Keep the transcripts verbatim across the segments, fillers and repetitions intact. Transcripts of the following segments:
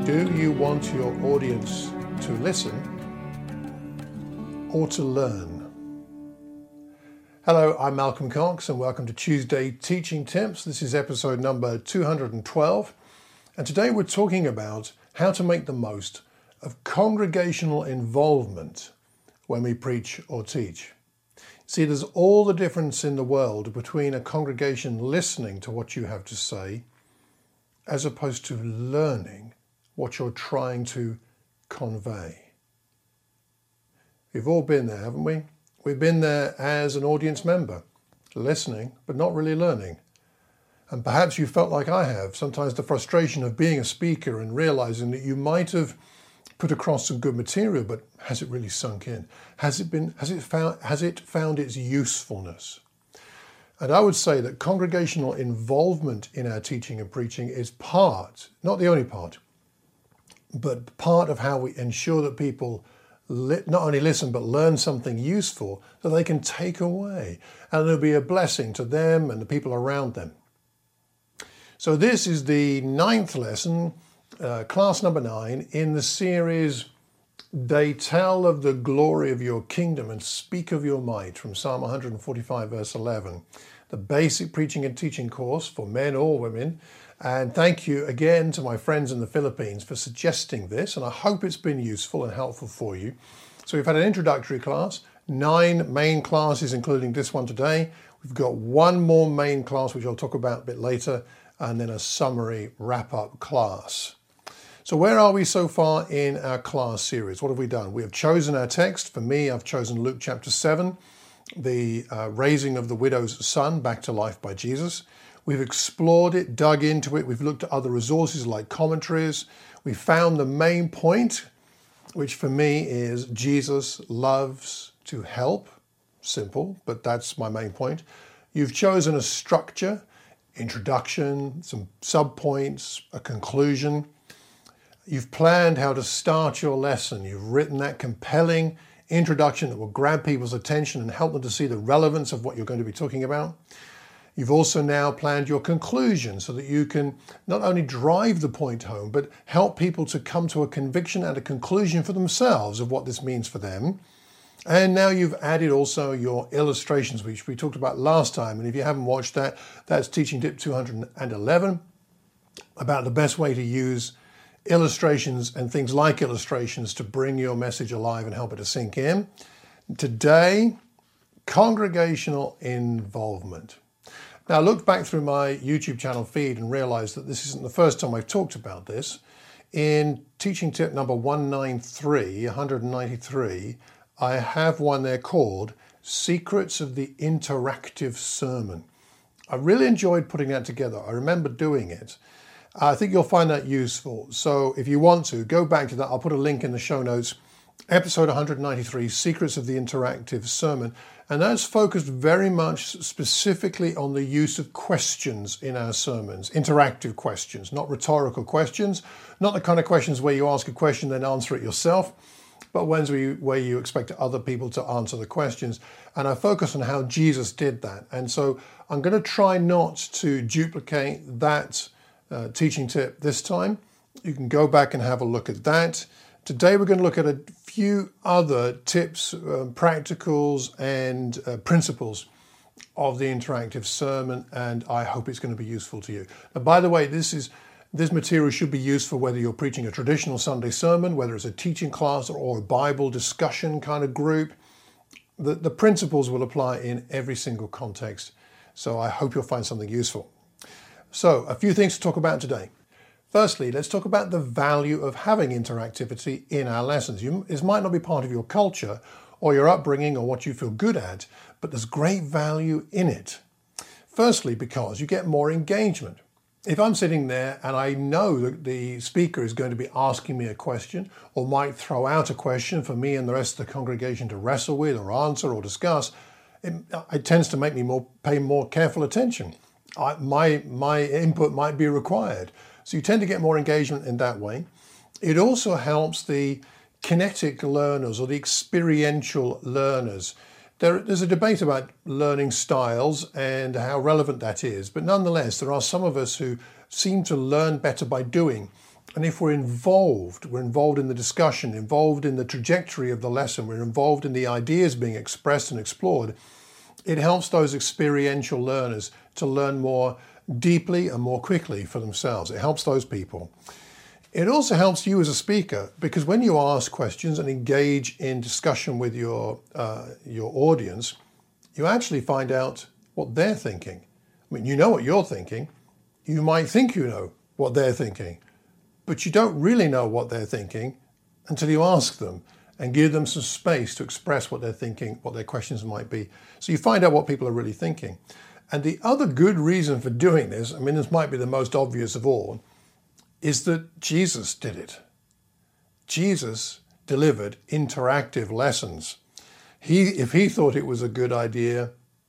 Do you want your audience to listen or to learn? Hello, I'm Malcolm Cox and welcome to Tuesday Teaching Tips. This is episode number two hundred twelve, and today we're talking about how to make the most of congregational involvement when we preach or teach. See, there's all the difference in the world between a congregation listening to what you have to say as opposed to learning what you're trying to convey. We've all been there, haven't we? We've been there as an audience member, listening, but not really learning. And perhaps you felt like I have, sometimes the frustration of being a speaker and realizing that you might have put across some good material, but has it really sunk in? Has it been, has it found, has it found its usefulness? And I would say that congregational involvement in our teaching and preaching is part, not the only part, but part of how we ensure that people li- not only listen, but learn something useful that they can take away. And it'll be a blessing to them and the people around them. So this is the ninth lesson, uh, class number nine, in the series, They Tell of the Glory of Your Kingdom and Speak of Your Might, from Psalm one forty-five, verse eleven. The basic preaching and teaching course for men or women. And thank you again to my friends in the Philippines for suggesting this, and I hope it's been useful and helpful for you. So we've had an introductory class, nine main classes, including this one today. We've got one more main class, which I'll talk about a bit later, and then a summary wrap-up class. So where are we so far in our class series? What have we done? We have chosen our text. For me, I've chosen Luke chapter seven, the uh, raising of the widow's son back to life by Jesus. We've explored it, dug into it. We've looked at other resources like commentaries. We found the main point, which for me is Jesus loves to help. Simple, but that's my main point. You've chosen a structure, introduction, some subpoints, a conclusion. You've planned how to start your lesson. You've written that compelling introduction that will grab people's attention and help them to see the relevance of what you're going to be talking about. You've also now planned your conclusion so that you can not only drive the point home, but help people to come to a conviction and a conclusion for themselves of what this means for them. And now you've added also your illustrations, which we talked about last time. And if you haven't watched that, that's teaching tip two hundred eleven, about the best way to use illustrations and things like illustrations to bring your message alive and help it to sink in. Today, congregational involvement. Now, I looked back through my YouTube channel feed and realized that this isn't the first time I've talked about this. In teaching tip number one ninety-three, one ninety-three, I have one there called Secrets of the Interactive Sermon. I really enjoyed putting that together. I remember doing it. I think you'll find that useful. So if you want to, go back to that. I'll put a link in the show notes. Episode one ninety-three, Secrets of the Interactive Sermon. And that's focused very much specifically on the use of questions in our sermons, interactive questions, not rhetorical questions, not the kind of questions where you ask a question then answer it yourself, but ones where you, where you expect other people to answer the questions. And I focus on how Jesus did that. And so I'm going to try not to duplicate that uh, teaching tip this time. You can go back and have a look at that. Today we're going to look at a few other tips, uh, practicals and uh, principles of the interactive sermon, and I hope it's going to be useful to you. Now, by the way, this is this material should be used for whether you're preaching a traditional Sunday sermon, whether it's a teaching class or a Bible discussion kind of group. The, the principles will apply in every single context, so I hope you'll find something useful. So, a few things to talk about today. Firstly, let's talk about the value of having interactivity in our lessons. You, this might not be part of your culture or your upbringing or what you feel good at, but there's great value in it. Firstly, because you get more engagement. If I'm sitting there and I know that the speaker is going to be asking me a question or might throw out a question for me and the rest of the congregation to wrestle with or answer or discuss, it, it tends to make me more pay more careful attention. I, my, my input might be required. So you tend to get more engagement in that way. It also helps the kinetic learners or the experiential learners. There, there's a debate about learning styles and how relevant that is, but nonetheless, there are some of us who seem to learn better by doing And if we're involved, we're involved in the discussion, involved in the trajectory of the lesson, we're involved in the ideas being expressed and explored, it helps those experiential learners to learn more deeply and more quickly for themselves. It helps those people. It also helps you as a speaker, because when you ask questions and engage in discussion with your, uh, your audience, you actually find out what they're thinking. I mean, you know what you're thinking. You might think you know what they're thinking, but you don't really know what they're thinking until you ask them and give them some space to express what they're thinking, what their questions might be. So you find out what people are really thinking. And the other good reason for doing this, I mean, this might be the most obvious of all, is that Jesus did it. Jesus delivered interactive lessons. He, if he thought it was a good idea,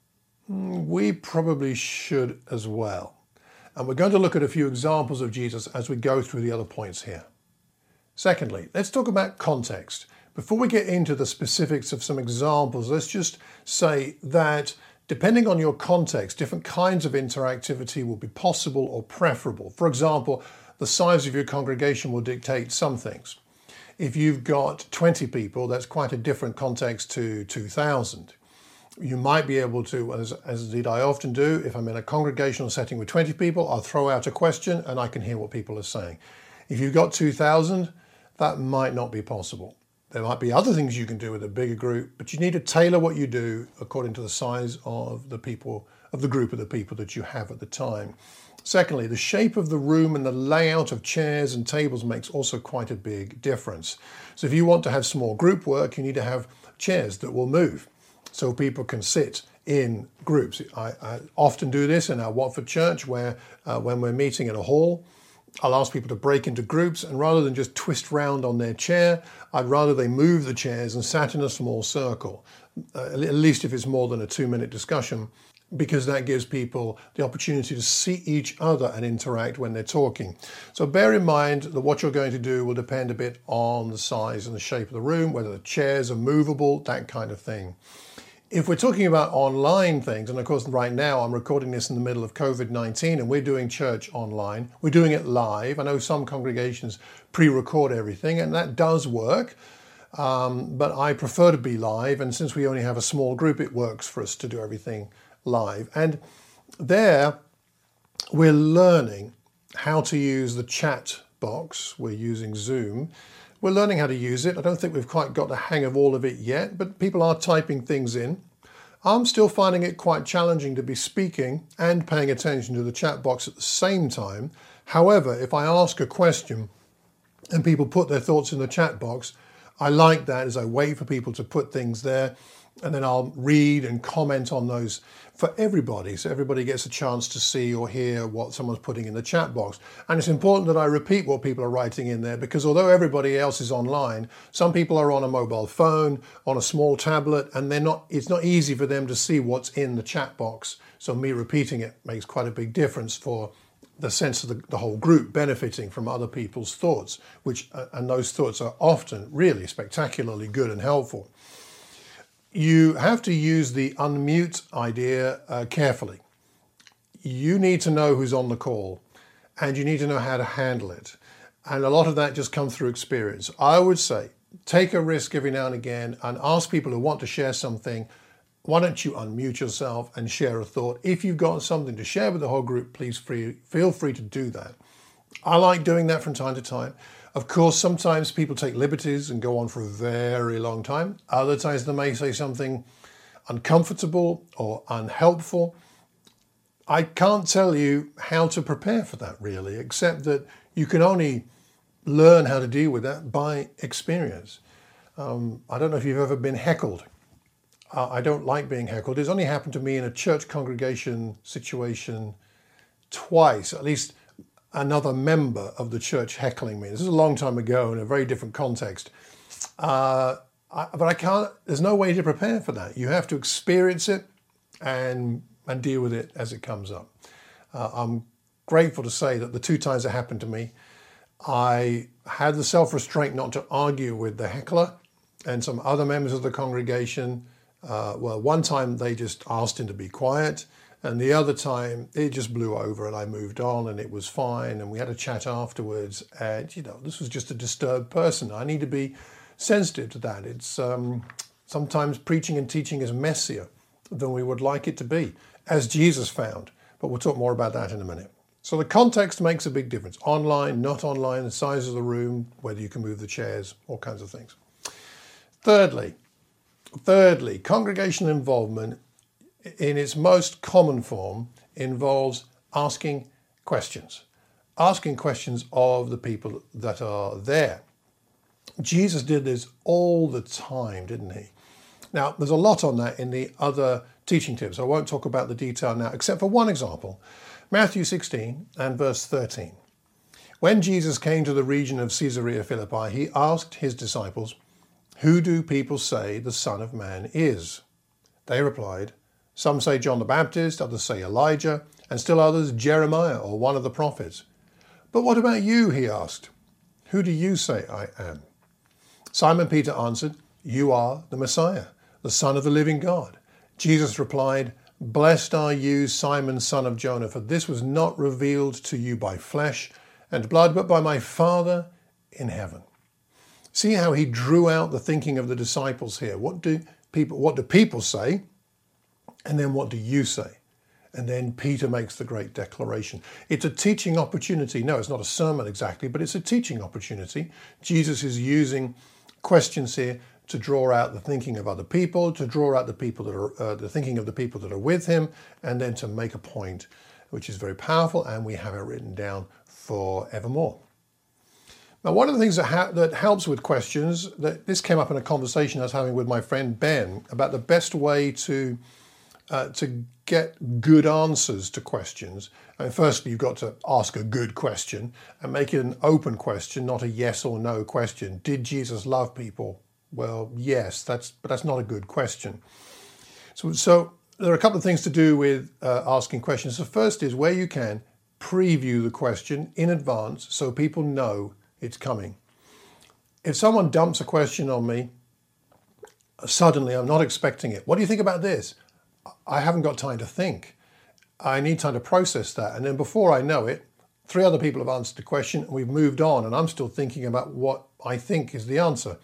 we probably should as well. And we're going to look at a few examples of Jesus as we go through the other points here. Secondly, let's talk about context. Before we get into the specifics of some examples, let's just say that depending on your context, different kinds of interactivity will be possible or preferable. For example, the size of your congregation will dictate some things. If you've got twenty people, that's quite a different context to two thousand. You might be able to, as, as indeed I often do, if I'm in a congregational setting with twenty people, I'll throw out a question and I can hear what people are saying. If you've got two thousand, that might not be possible. There might be other things you can do with a bigger group, but you need to tailor what you do according to the size of the people, of the group of the people that you have at the time. Secondly, the shape of the room and the layout of chairs and tables makes also quite a big difference. So if you want to have small group work, you need to have chairs that will move so people can sit in groups. I, I often do this in our Watford church where uh, when we're meeting in a hall, I'll ask people to break into groups, and rather than just twist round on their chair, I'd rather they move the chairs and sat in a small circle, uh, at least if it's more than a two-minute discussion, because that gives people the opportunity to see each other and interact when they're talking. So bear in mind that what you're going to do will depend a bit on the size and the shape of the room, whether the chairs are movable, that kind of thing. If we're talking about online things, and of course right now I'm recording this in the middle of COVID nineteen and we're doing church online, we're doing it live. I know some congregations pre-record everything and that does work, um, but I prefer to be live, and since we only have a small group, it works for us to do everything live. And there we're learning how to use the chat box. We're using Zoom. We're learning how to use it. I don't think we've quite got the hang of all of it yet, but people are typing things in. I'm still finding it quite challenging to be speaking and paying attention to the chat box at the same time. However, if I ask a question and people put their thoughts in the chat box, I like that as I wait for people to put things there, and then I'll read and comment on those for everybody, so everybody gets a chance to see or hear what someone's putting in the chat box. And it's important that I repeat what people are writing in there, because although everybody else is online, some people are on a mobile phone, on a small tablet, and they're not. It's not easy for them to see what's in the chat box. So me repeating it makes quite a big difference for the sense of the, the whole group benefiting from other people's thoughts, which uh, and those thoughts are often really spectacularly good and helpful. You have to use the unmute idea uh, carefully. You need to know who's on the call and you need to know how to handle it. And a lot of that just comes through experience. I would say, take a risk every now and again and ask people who want to share something, why don't you unmute yourself and share a thought? If you've got something to share with the whole group, please free, feel free to do that. I like doing that from time to time. Of course, sometimes people take liberties and go on for a very long time. Other times they may say something uncomfortable or unhelpful. I can't tell you how to prepare for that really, except that you can only learn how to deal with that by experience. Um, I don't know if you've ever been heckled. Uh, I don't like being heckled. It's only happened to me in a church congregation situation twice, at least another member of the church heckling me. This is a long time ago in a very different context. Uh, I, but I can't, there's no way to prepare for that. You have to experience it and, and deal with it as it comes up. Uh, I'm grateful to say that the two times it happened to me, I had the self-restraint not to argue with the heckler and some other members of the congregation. Uh, well, one time they just asked him to be quiet. And the other time, it just blew over and I moved on and it was fine. And we had a chat afterwards. And, you know, this was just a disturbed person. I need to be sensitive to that. It's um, sometimes preaching and teaching is messier than we would like it to be, as Jesus found. But we'll talk more about that in a minute. So the context makes a big difference. Online, not online, the size of the room, whether you can move the chairs, all kinds of things. Thirdly, thirdly, congregational involvement in its most common form involves asking questions. Asking questions of the people that are there. Jesus did this all the time, didn't he? Now, there's a lot on that in the other teaching tips. I won't talk about the detail now, except for one example. Matthew sixteen and verse thirteen. When Jesus came to the region of Caesarea Philippi, he asked his disciples, "Who do people say the Son of Man is?" They replied, "Some say John the Baptist, others say Elijah, and still others Jeremiah or one of the prophets." "But what about you?" he asked. "Who do you say I am?" Simon Peter answered, "You are the Messiah, the Son of the living God." Jesus replied, "Blessed are you, Simon, son of Jonah, for this was not revealed to you by flesh and blood, but by my Father in heaven." See how he drew out the thinking of the disciples here. What do people, what do people say? And then what do you say? And then Peter makes the great declaration. It's a teaching opportunity. No, it's not a sermon exactly, but it's a teaching opportunity. Jesus is using questions here to draw out the thinking of other people, to draw out the people that are uh, the thinking of the people that are with him, and then to make a point, which is very powerful, and we have it written down forevermore. Now, one of the things that ha- that helps with questions, that this came up in a conversation I was having with my friend Ben about the best way to uh, to get good answers to questions. I mean, firstly, you've got to ask a good question and make it an open question, not a yes or no question. Did Jesus love people? Well, yes, that's but that's not a good question. So, so there are a couple of things to do with uh, asking questions. The first is where you can preview the question in advance so people know it's coming. If someone dumps a question on me, suddenly I'm not expecting it. What do you think about this? I haven't got time to think. I need time to process that. And then before I know it, three other people have answered the question and we've moved on and I'm still thinking about what I think is the answer.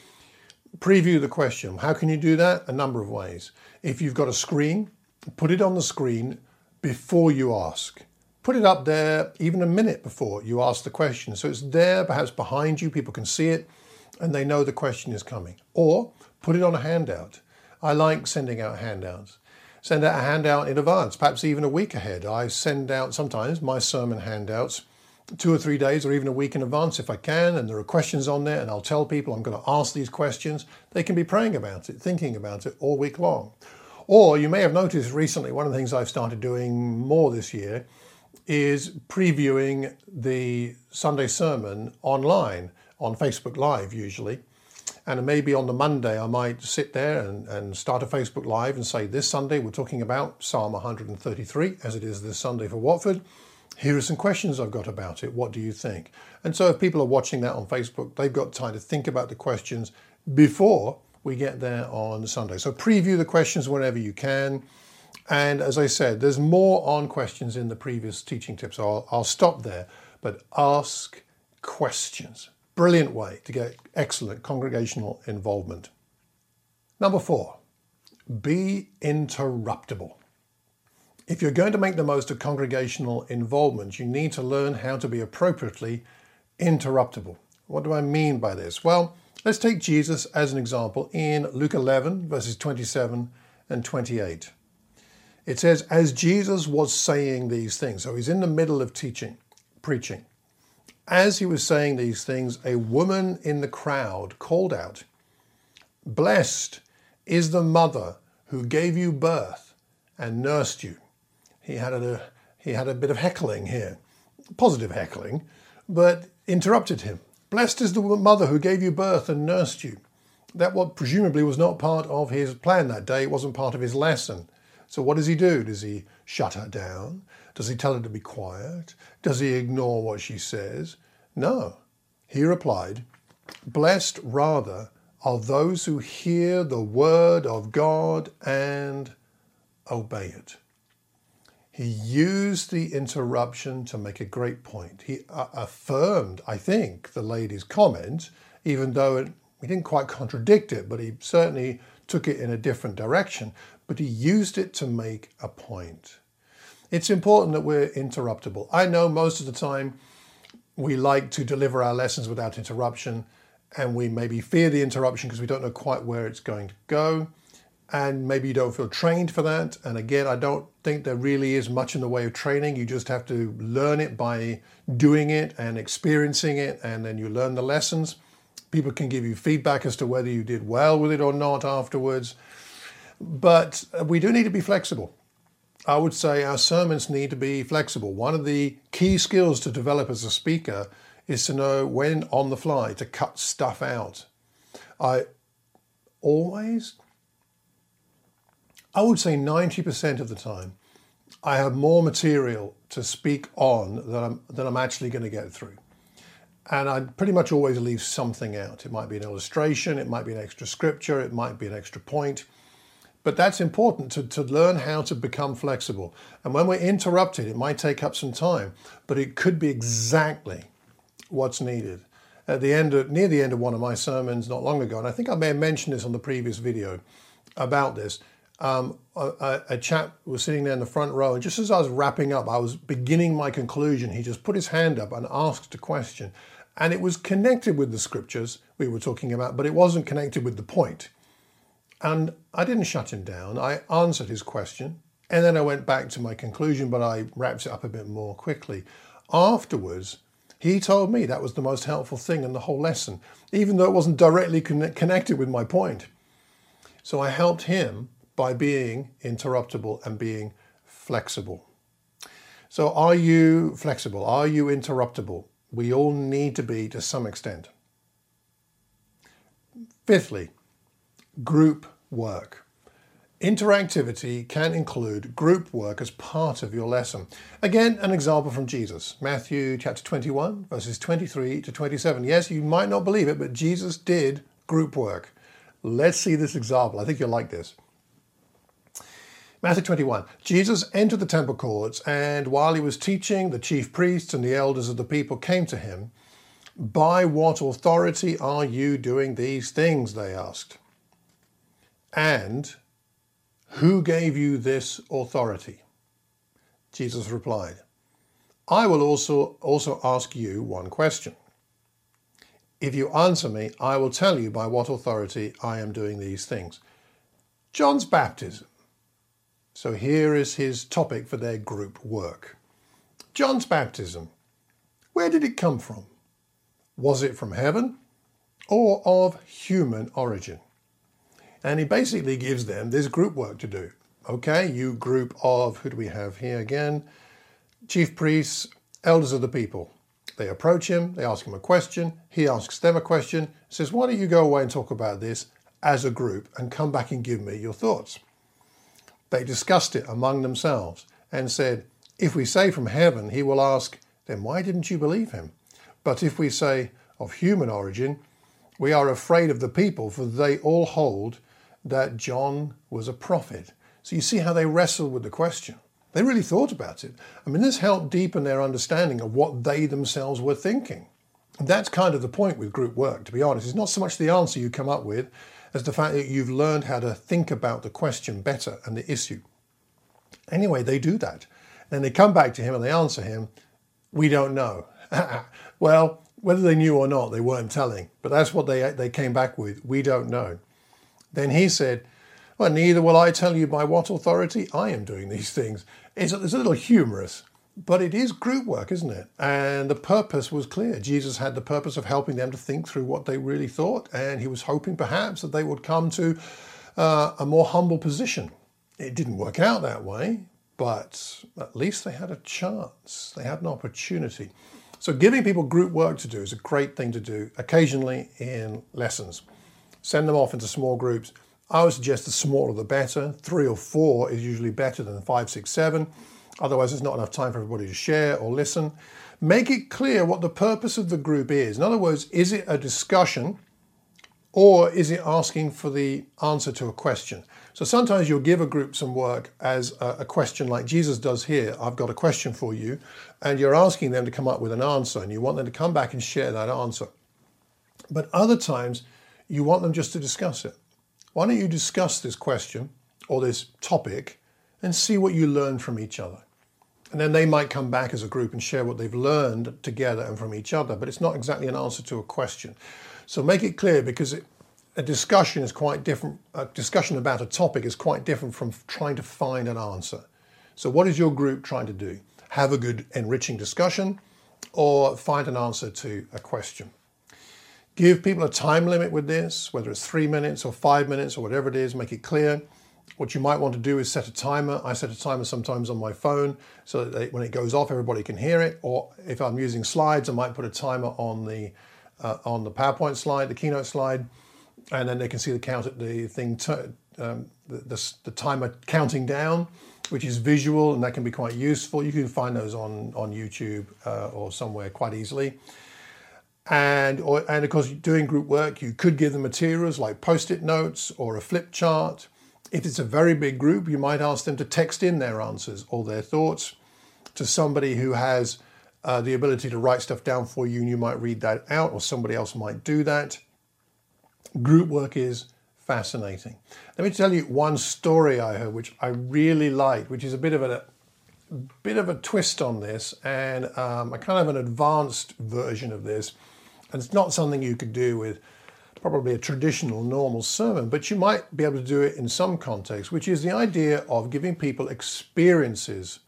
Preview the question. How can you do that? A number of ways. If you've got a screen, put it on the screen before you ask. Put it up there even a minute before you ask the question. So it's there, perhaps behind you, people can see it, and they know the question is coming. Or put it on a handout. I like sending out handouts. Send out a handout in advance, perhaps even a week ahead. I send out sometimes my sermon handouts two or three days or even a week in advance if I can, and there are questions on there, and I'll tell people I'm going to ask these questions. They can be praying about it, thinking about it all week long. Or you may have noticed recently, one of the things I've started doing more this year is previewing the Sunday sermon online, on Facebook Live usually. And maybe on the Monday I might sit there and, and start a Facebook Live and say, this Sunday we're talking about Psalm one hundred thirty-three, as it is this Sunday for Watford. Here are some questions I've got about it. What do you think? And so if people are watching that on Facebook, they've got time to think about the questions before we get there on Sunday. So preview the questions whenever you can. And as I said, there's more on questions in the previous teaching tips. So I'll, I'll stop there, but ask questions. Brilliant way to get excellent congregational involvement. Number four, be interruptible. If you're going to make the most of congregational involvement, you need to learn how to be appropriately interruptible. What do I mean by this? Well, let's take Jesus as an example in Luke eleven, verses twenty-seven and twenty-eight. It says, as Jesus was saying these things, so he's in the middle of teaching, preaching. As he was saying these things, a woman in the crowd called out, "Blessed is the mother who gave you birth and nursed you." He had a, he had a bit of heckling here, positive heckling, but interrupted him. Blessed is the mother who gave you birth and nursed you. That what presumably was not part of his plan that day. It wasn't part of his lesson. So what does he do? Does he shut her down? Does he tell her to be quiet? Does he ignore what she says? No. He replied, "Blessed rather are those who hear the word of God and obey it." He used the interruption to make a great point. He uh, affirmed, I think, the lady's comment, even though it, he didn't quite contradict it, but he certainly took it in a different direction. But he used it to make a point. It's important that we're interruptible. I know most of the time we like to deliver our lessons without interruption, and we maybe fear the interruption because we don't know quite where it's going to go. And maybe you don't feel trained for that. And again, I don't think there really is much in the way of training. You just have to learn it by doing it and experiencing it, and then you learn the lessons. People can give you feedback as to whether you did well with it or not afterwards. But we do need to be flexible. I would say our sermons need to be flexible. One of the key skills to develop as a speaker is to know when on the fly to cut stuff out. I always... I would say ninety percent of the time, I have more material to speak on than I'm, than I'm actually going to get through. And I pretty much always leave something out. It might be an illustration, it might be an extra scripture, it might be an extra point. But that's important to, to learn how to become flexible. And when we're interrupted, it might take up some time, but it could be exactly what's needed. At the end of, near the end of one of my sermons not long ago, and I think I may have mentioned this on the previous video about this, Um, a, a chap was sitting there in the front row, and just as I was wrapping up, I was beginning my conclusion, he just put his hand up and asked a question. And it was connected with the scriptures we were talking about, but it wasn't connected with the point. And I didn't shut him down. I answered his question, and then I went back to my conclusion, but I wrapped it up a bit more quickly. Afterwards, he told me that was the most helpful thing in the whole lesson, even though it wasn't directly con- connected with my point. So I helped him by being interruptible and being flexible. So are you flexible? Are you interruptible? We all need to be to some extent. Fifthly, group work. Interactivity can include group work as part of your lesson. Again, an example from Jesus. Matthew chapter twenty-one, verses twenty-three to twenty-seven. Yes, you might not believe it, but Jesus did group work. Let's see this example. I think you'll like this. Matthew twenty-one, Jesus entered the temple courts, and while he was teaching, the chief priests and the elders of the people came to him. By what authority are you doing these things, they asked. And who gave you this authority? Jesus replied, I will also, also ask you one question. If you answer me, I will tell you by what authority I am doing these things. John's baptism. So here is his topic for their group work. John's baptism. Where did it come from? Was it from heaven or of human origin? And he basically gives them this group work to do. Okay, you group of, who do we have here again? Chief priests, elders of the people. They approach him, they ask him a question, he asks them a question, says, why don't you go away and talk about this as a group and come back and give me your thoughts? They discussed it among themselves and said, if we say from heaven, he will ask, then why didn't you believe him? But if we say of human origin, we are afraid of the people, for they all hold that John was a prophet. So you see how they wrestled with the question. They really thought about it. I mean, this helped deepen their understanding of what they themselves were thinking. And that's kind of the point with group work, to be honest. It's not so much the answer you come up with as the fact that you've learned how to think about the question better and the issue. Anyway, they do that. Then they come back to him and they answer him, we don't know. Well, whether they knew or not, they weren't telling. But that's what they, they came back with, we don't know. Then he said, well, neither will I tell you by what authority I am doing these things. It's, it's a little humorous, but it is group work, isn't it? And the purpose was clear. Jesus had the purpose of helping them to think through what they really thought, and he was hoping perhaps that they would come to uh, a more humble position. It didn't work out that way, but at least they had a chance. They had an opportunity. So giving people group work to do is a great thing to do occasionally in lessons. Send them off into small groups. I would suggest the smaller the better. Three or four is usually better than five, six, seven. Otherwise, there's not enough time for everybody to share or listen. Make it clear what the purpose of the group is. In other words, is it a discussion or is it asking for the answer to a question? So sometimes you'll give a group some work as a, a question like Jesus does here. I've got a question for you, and you're asking them to come up with an answer, and you want them to come back and share that answer. But other times you want them just to discuss it. Why don't you discuss this question or this topic and see what you learn from each other? And then they might come back as a group and share what they've learned together and from each other, but it's not exactly an answer to a question. So make it clear, because it, a discussion is quite different. A discussion about a topic is quite different from trying to find an answer. So what is your group trying to do? Have a good, enriching discussion, or find an answer to a question? Give people a time limit with this, whether it's three minutes or five minutes or whatever it is, make it clear. What you might want to do is set a timer. I set a timer sometimes on my phone so that they, when it goes off, everybody can hear it. Or if I'm using slides, I might put a timer on the uh, on the PowerPoint slide, the keynote slide, and then they can see the count at the thing, t- um, the, the, the timer counting down, which is visual, and that can be quite useful. You can find those on, on YouTube uh, or somewhere quite easily. And, or, and of course, doing group work, you could give them materials like post-it notes or a flip chart. If it's a very big group, you might ask them to text in their answers or their thoughts to somebody who has uh, the ability to write stuff down for you, and you might read that out, or somebody else might do that. Group work is fascinating. Let me tell you one story I heard, which I really liked, which is a bit of a, a bit of a twist on this, and um, a kind of an advanced version of this. And it's not something you could do with probably a traditional, normal sermon, but you might be able to do it in some context, which is the idea of giving people experiences.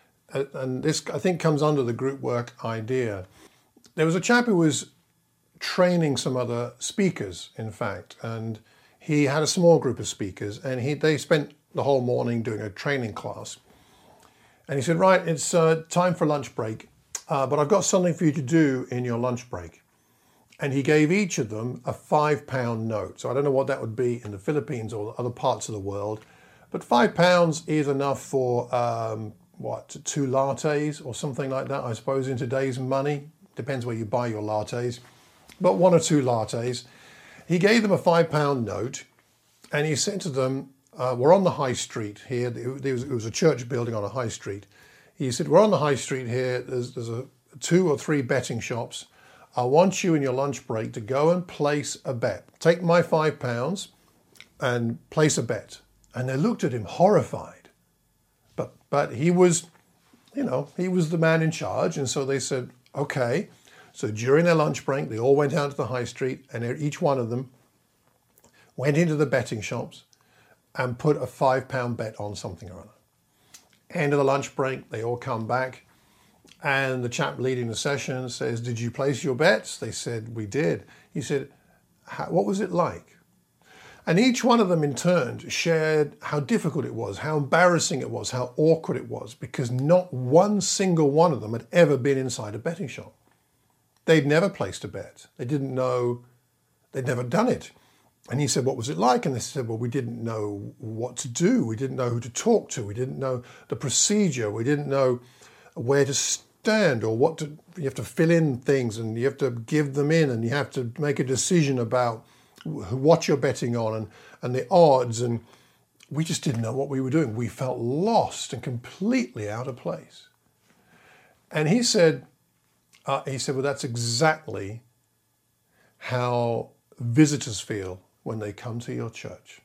And this, I think, comes under the group work idea. There was a chap who was training some other speakers, in fact, and he had a small group of speakers, and he they spent the whole morning doing a training class. And he said, right, it's uh, time for lunch break, uh, but I've got something for you to do in your lunch break. And he gave each of them a five pound note. So I don't know what that would be in the Philippines or other parts of the world, but five pounds is enough for, um, what, two lattes or something like that, I suppose, in today's money. Depends where you buy your lattes. But one or two lattes. He gave them a five pound note, and he said to them, uh, we're on the high street here. There was, it was a church building on a high street. He said, we're on the high street here. There's, there's a two or three betting shops. I want you in your lunch break to go and place a bet. Take my five pounds and place a bet. And they looked at him horrified. But, but he was, you know, he was the man in charge. And so they said, okay. So during their lunch break, they all went out to the high street, and each one of them went into the betting shops and put a five pound bet on something or other. End of the lunch break, they all come back, and the chap leading the session says, did you place your bets? They said, we did. He said, what was it like? And each one of them in turn shared how difficult it was, how embarrassing it was, how awkward it was, because not one single one of them had ever been inside a betting shop. They'd never placed a bet. They didn't know, they'd never done it. And he said, what was it like? And they said, well, we didn't know what to do. We didn't know who to talk to. We didn't know the procedure. We didn't know where to stand or what to, you have to fill in things, and you have to give them in, and you have to make a decision about what you're betting on and, and the odds. And we just didn't know what we were doing. We felt lost and completely out of place. And he said, Uh, he said, well, that's exactly how visitors feel when they come to your church.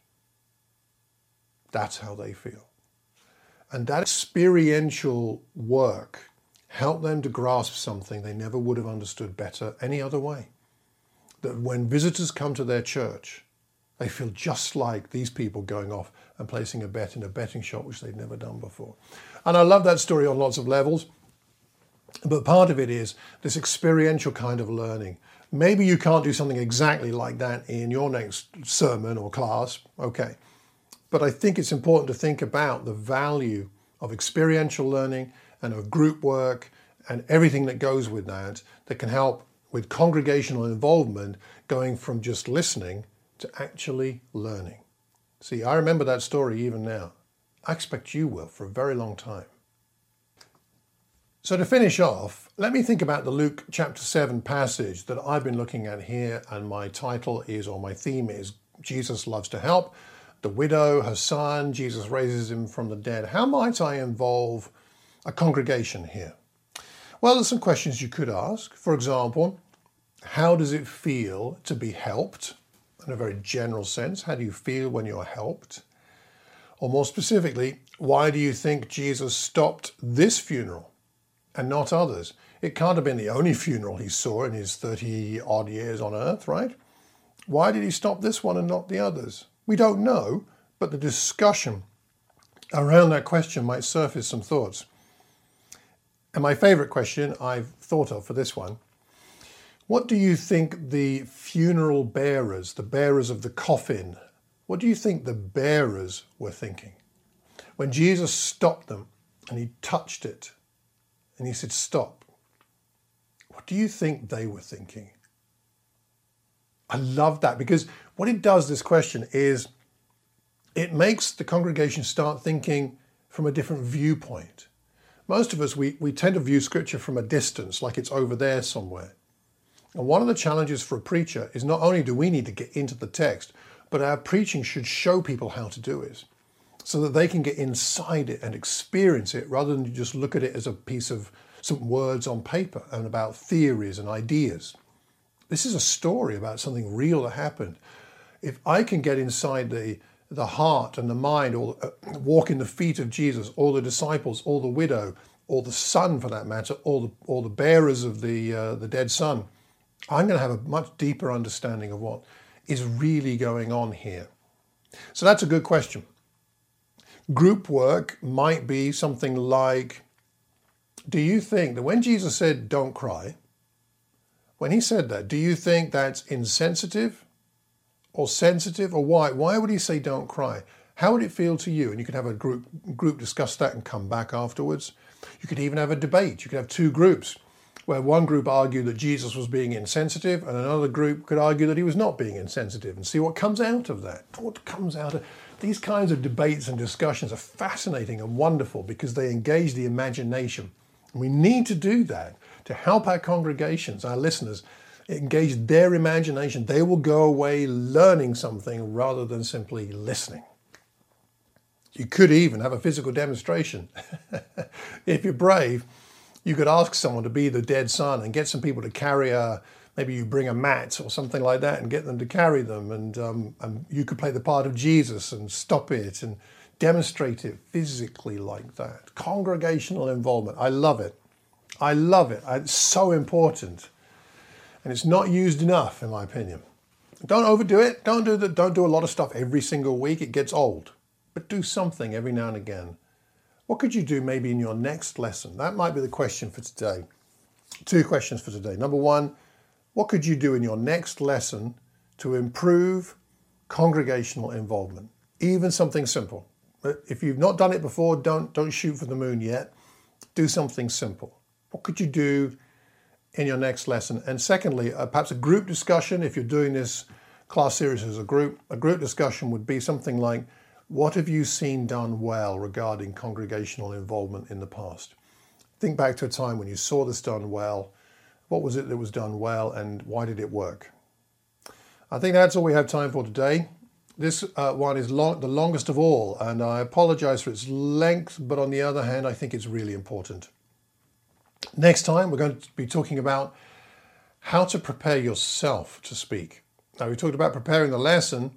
That's how they feel. And that experiential work helped them to grasp something they never would have understood better any other way. That when visitors come to their church, they feel just like these people going off and placing a bet in a betting shop, which they'd never done before. And I love that story on lots of levels. But part of it is this experiential kind of learning. Maybe you can't do something exactly like that in your next sermon or class, okay. But I think it's important to think about the value of experiential learning and of group work and everything that goes with that, that can help with congregational involvement, going from just listening to actually learning. See, I remember that story even now. I expect you will for a very long time. So to finish off, let me think about the Luke chapter seven passage that I've been looking at here, and my title is, or my theme is, Jesus Loves to Help. the widow, her son, Jesus raises him from the dead. How might I involve a congregation here? Well, there's some questions you could ask. For example, how does it feel to be helped? In a very general sense, how do you feel when you're helped? Or more specifically, why do you think Jesus stopped this funeral and not others? It can't have been the only funeral he saw in his thirty odd years on earth, right? Why did he stop this one and not the others? We don't know, but the discussion around that question might surface some thoughts. And my favorite question I've thought of for this one, what do you think the funeral bearers, the bearers of the coffin, what do you think the bearers were thinking? When Jesus stopped them and he touched it and he said, stop, what do you think they were thinking? I love that, because what it does, this question, is it makes the congregation start thinking from a different viewpoint. Most of us, we, we tend to view scripture from a distance, like it's over there somewhere. And one of the challenges for a preacher is not only do we need to get into the text, but our preaching should show people how to do it so that they can get inside it and experience it rather than just look at it as a piece of some words on paper and about theories and ideas. This is a story about something real that happened. If I can get inside the, the heart and the mind, or uh, walk in the feet of Jesus, or the disciples, or the widow, or the son for that matter, or the, or the bearers of the, uh, the dead son, I'm going to have a much deeper understanding of what is really going on here. So that's a good question. Group work might be something like, do you think that when Jesus said, don't cry, when he said that, do you think that's insensitive or sensitive, or why? Why would he say don't cry? How would it feel to you? And you could have a group group discuss that and come back afterwards. You could even have a debate. You could have two groups where one group argued that Jesus was being insensitive and another group could argue that he was not being insensitive, and see what comes out of that. What comes out of these kinds of debates and discussions are fascinating and wonderful because they engage the imagination. And we need to do that to help our congregations, our listeners, engage their imagination. They will go away learning something rather than simply listening. You could even have a physical demonstration. If you're brave, you could ask someone to be the dead son and get some people to carry a, maybe you bring a mat or something like that and get them to carry them. And, um, and you could play the part of Jesus and stop it and demonstrate it physically like that. Congregational involvement. I love it. I love it. It's so important. And it's not used enough, in my opinion. Don't overdo it. Don't do the, don't do a lot of stuff every single week. It gets old. But do something every now and again. What could you do maybe in your next lesson? That might be the question for today. Two questions for today. Number one, what could you do in your next lesson to improve congregational involvement? Even something simple. If you've not done it before, don't, don't shoot for the moon yet. Do something simple. What could you do in your next lesson? And secondly, uh, perhaps a group discussion. If you're doing this class series as a group, a group discussion would be something like, what have you seen done well regarding congregational involvement in the past? Think back to a time when you saw this done well. What was it that was done well and why did it work? I think that's all we have time for today. This uh, one is long, the longest of all, and I apologize for its length, but on the other hand, I think it's really important. Next time, we're going to be talking about how to prepare yourself to speak. Now, we talked about preparing the lesson,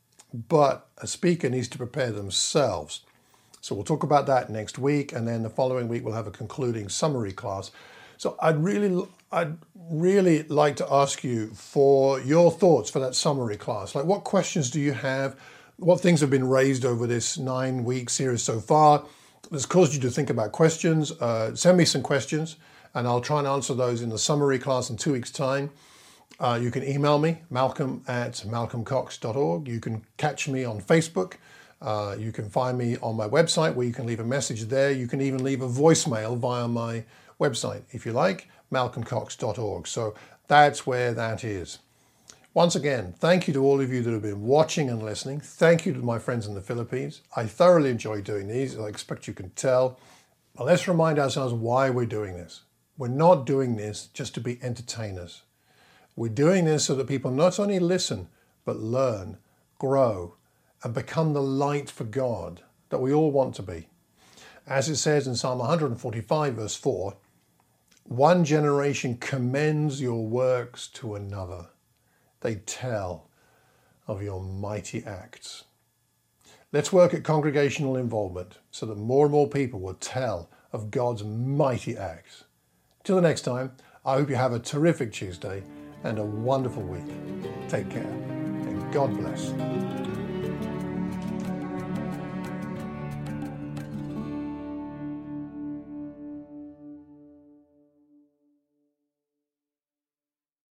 but a speaker needs to prepare themselves. So we'll talk about that next week, and then the following week we'll have a concluding summary class. So I'd really, I'd really like to ask you for your thoughts for that summary class. Like, what questions do you have? What things have been raised over this nine-week series so far that's caused you to think about questions? Uh, send me some questions, and I'll try and answer those in the summary class in two weeks' time. Uh, you can email me, malcolm at malcolm cox dot org. You can catch me on Facebook. Uh, you can find me on my website where you can leave a message there. You can even leave a voicemail via my website, if you like, malcolm cox dot org. So that's where that is. Once again, thank you to all of you that have been watching and listening. Thank you to my friends in the Philippines. I thoroughly enjoy doing these, as I expect you can tell. But let's remind ourselves why we're doing this. We're not doing this just to be entertainers. We're doing this so that people not only listen, but learn, grow, and become the light for God that we all want to be. As it says in Psalm one forty-five, verse four, one generation commends your works to another. They tell of your mighty acts. Let's work at congregational involvement so that more and more people will tell of God's mighty acts. Till the next time, I hope you have a terrific Tuesday and a wonderful week. Take care and God bless.